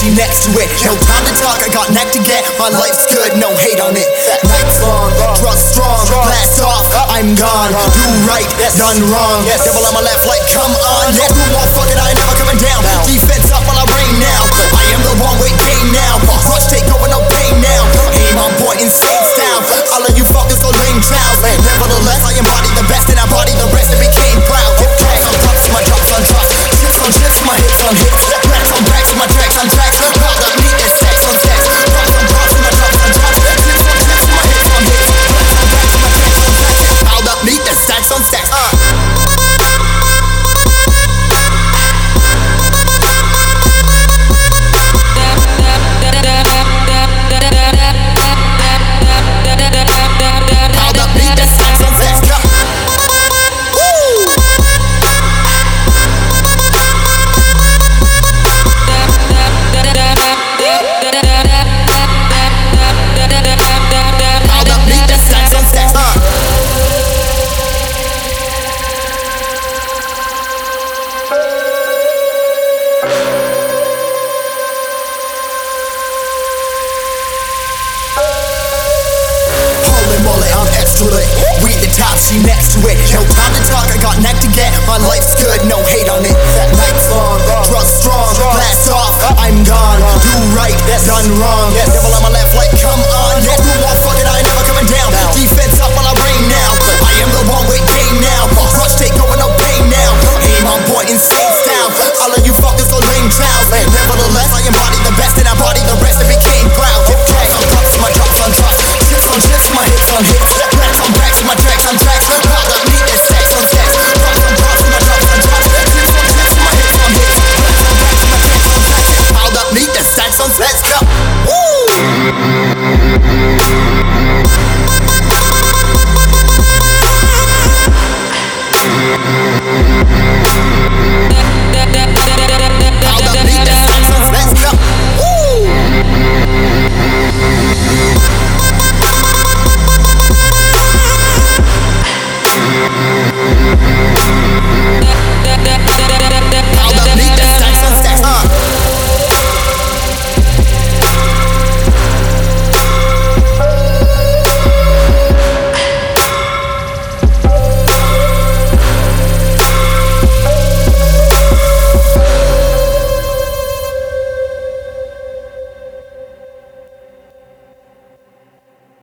she next to it. No time to talk, I got neck to get. My life's good, no hate on it. Nights long, trust strong, blast off, I'm gone. Do right, done wrong. Devil on my left, like come on. Yeah, do more fucking, I ain't never coming down. Defense up while I rain now. I am the one with game now. Rush take over, no pain now. Aim on point, insane style. All of you fuckers are lame trials. Nevertheless, I embody the best and I body the rest and became proud. Tracks on drops, my drops on drops. Chips on chips, my hits on hits. Racks on racks, my tracks on tracks. Proud of me, and stacks on stacks. Props on props, my drops on drops. Chips on chips, my hits on hits. Racks on racks, my tracks on tracks. Proud of me, and stacks on stacks. We the top, she next to it. No time to talk, I got neck to get. My life's good, no hate on it. Nights long, trust strong, blast off, I'm gone. Do right, done wrong. Devil on my left, like come on. Yeah, do more fucking, I ain't never coming down. Defense up while I rain now. I am the one with game now. Rush take over, no pain now. Aim on point, insane style. All of you fuckers are lame trials. Nevertheless, I embody